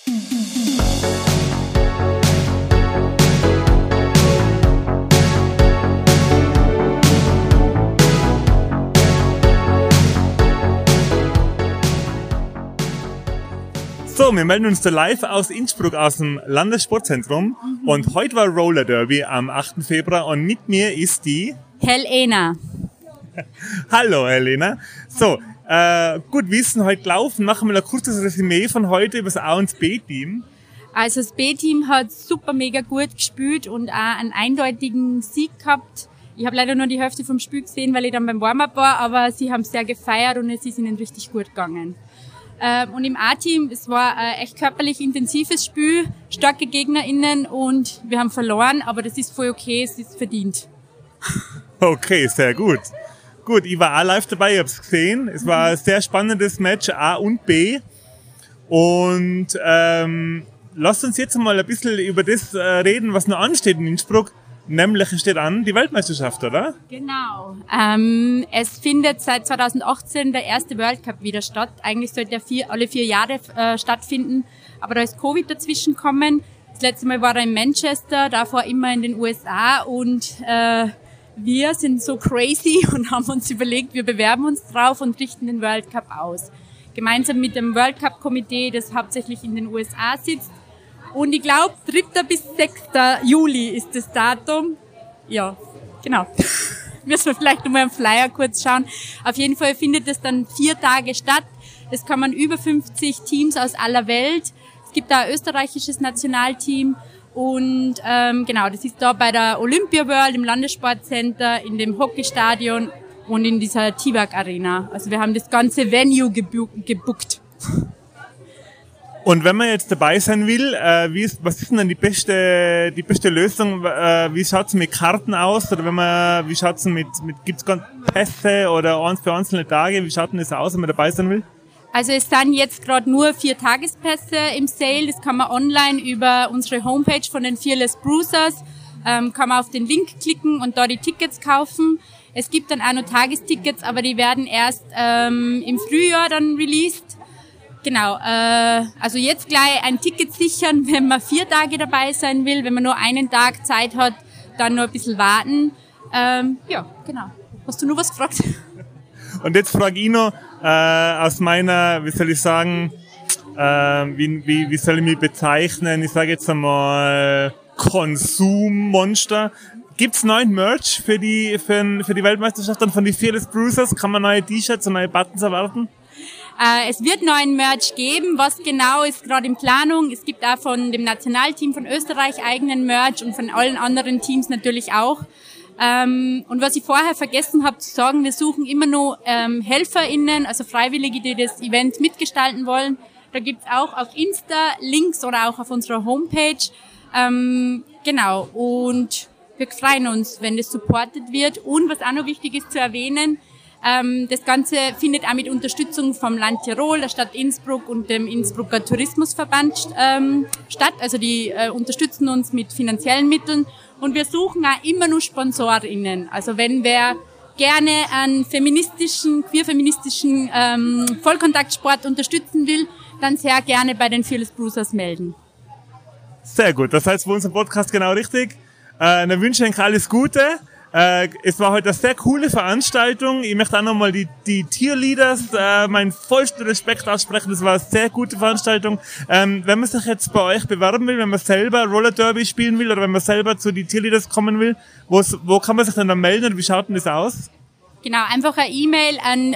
So, wir melden uns da live aus Innsbruck, aus dem Landessportzentrum. Und heute war Roller Derby am 8. Februar und mit mir ist die Helena. Hallo Helena. So, gut, wie ist denn heute gelaufen? Machen wir ein kurzes Resümee von heute über das A- und das B-Team. Also das B-Team hat super mega gut gespielt und auch einen eindeutigen Sieg gehabt. Ich habe leider nur die Hälfte vom Spiel gesehen, weil ich dann beim Warm-up war, aber sie haben sehr gefeiert und es ist ihnen richtig gut gegangen. Und im A-Team, es war ein echt körperlich intensives Spiel, starke GegnerInnen und wir haben verloren, aber das ist voll okay, es ist verdient. Okay, sehr gut. Gut, ich war auch live dabei, ich hab's gesehen. Es war ein sehr spannendes Match, A und B. Und lasst uns jetzt mal ein bisschen über das reden, was noch ansteht in Innsbruck. Nämlich steht an die Weltmeisterschaft, oder? Genau. Es findet seit 2018 der erste World Cup wieder statt. Eigentlich sollte er alle 4 Jahre stattfinden, aber da ist Covid dazwischen gekommen. Das letzte Mal war er in Manchester, davor immer in den USA und wir sind so crazy und haben uns überlegt, wir bewerben uns drauf und richten den World Cup aus. Gemeinsam mit dem World Cup Komitee, das hauptsächlich in den USA sitzt. Und ich glaube, 3. bis 6. Juli ist das Datum. Ja, genau. Müssen wir vielleicht nochmal am Flyer kurz schauen. Auf jeden Fall findet es dann 4 Tage statt. Es kommen über 50 Teams aus aller Welt. Es gibt da ein österreichisches Nationalteam. Und genau, das ist da bei der Olympia World im Landessportcenter, in dem Hockeystadion und in dieser T-Bag Arena. Also wir haben das ganze Venue gebucht. Und wenn man jetzt dabei sein will, was ist denn dann die beste Lösung? Wie schaut's mit Karten aus? Oder wie schaut's denn gibt's Pässe oder eins für einzelne Tage? Wie schaut denn das aus, wenn man dabei sein will? Also es sind jetzt gerade nur 4 Tagespässe im Sale. Das kann man online über unsere Homepage von den Fearless Bruisers, kann man auf den Link klicken und da die Tickets kaufen. Es gibt dann auch noch Tagestickets, aber die werden erst im Frühjahr dann released. Genau, also jetzt gleich ein Ticket sichern, wenn man 4 Tage dabei sein will. Wenn man nur einen Tag Zeit hat, dann noch ein bisschen warten. Ja, genau. Hast du nur was gefragt? Und jetzt frage ich noch, aus meiner, wie soll ich sagen, wie soll ich mich bezeichnen? Ich sage jetzt einmal Konsummonster. Gibt's neuen Merch für die Weltmeisterschaft dann von den Fearless Bruisers? Kann man neue T-Shirts und neue Buttons erwarten? Es wird neuen Merch geben, was genau ist gerade in Planung. Es gibt auch von dem Nationalteam von Österreich eigenen Merch und von allen anderen Teams natürlich auch. Und was ich vorher vergessen habe zu sagen, wir suchen immer noch HelferInnen, also Freiwillige, die das Event mitgestalten wollen. Da gibt's auch auf Insta Links oder auch auf unserer Homepage. Genau, und wir freuen uns, wenn das supportet wird. Und was auch noch wichtig ist zu erwähnen, das Ganze findet auch mit Unterstützung vom Land Tirol, der Stadt Innsbruck und dem Innsbrucker Tourismusverband statt. Also die unterstützen uns mit finanziellen Mitteln und wir suchen auch immer nur SponsorInnen. Also wenn wer gerne einen queer-feministischen Vollkontaktsport unterstützen will, dann sehr gerne bei den Fearless Bruisers melden. Sehr gut, das heißt für unseren Podcast genau richtig. Dann wünsche ich euch alles Gute. Es war heute eine sehr coole Veranstaltung. Ich möchte auch nochmal die Cheerleaders meinen vollsten Respekt aussprechen. Das war eine sehr gute Veranstaltung. Wenn man sich jetzt bei euch bewerben will, wenn man selber Roller Derby spielen will oder wenn man selber zu die Cheerleaders kommen will, wo kann man sich denn dann melden oder wie schaut denn das aus? Genau, einfach eine E-Mail an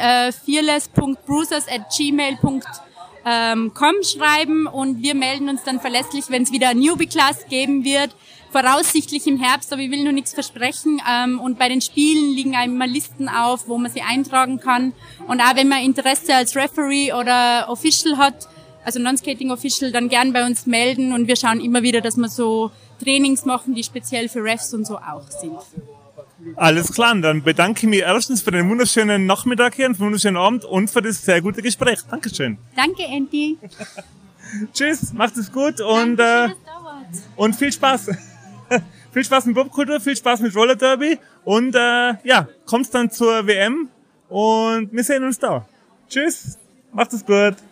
fearless.bruisers@gmail.com schreiben und wir melden uns dann verlässlich, wenn es wieder eine Newbie-Class geben wird. Voraussichtlich im Herbst, aber ich will noch nichts versprechen. Und bei den Spielen liegen einmal Listen auf, wo man sie eintragen kann. Und auch wenn man Interesse als Referee oder Official hat, also Non-Skating Official, dann gern bei uns melden. Und wir schauen immer wieder, dass wir so Trainings machen, die speziell für Refs und so auch sind. Alles klar, dann bedanke ich mich erstens für den wunderschönen Nachmittag hier, für den wunderschönen Abend und für das sehr gute Gespräch. Dankeschön. Danke, Andy. Tschüss, macht es gut und viel Spaß. Viel Spaß mit Popkultur, viel Spaß mit Roller Derby und kommt dann zur WM und wir sehen uns da. Tschüss, macht es gut.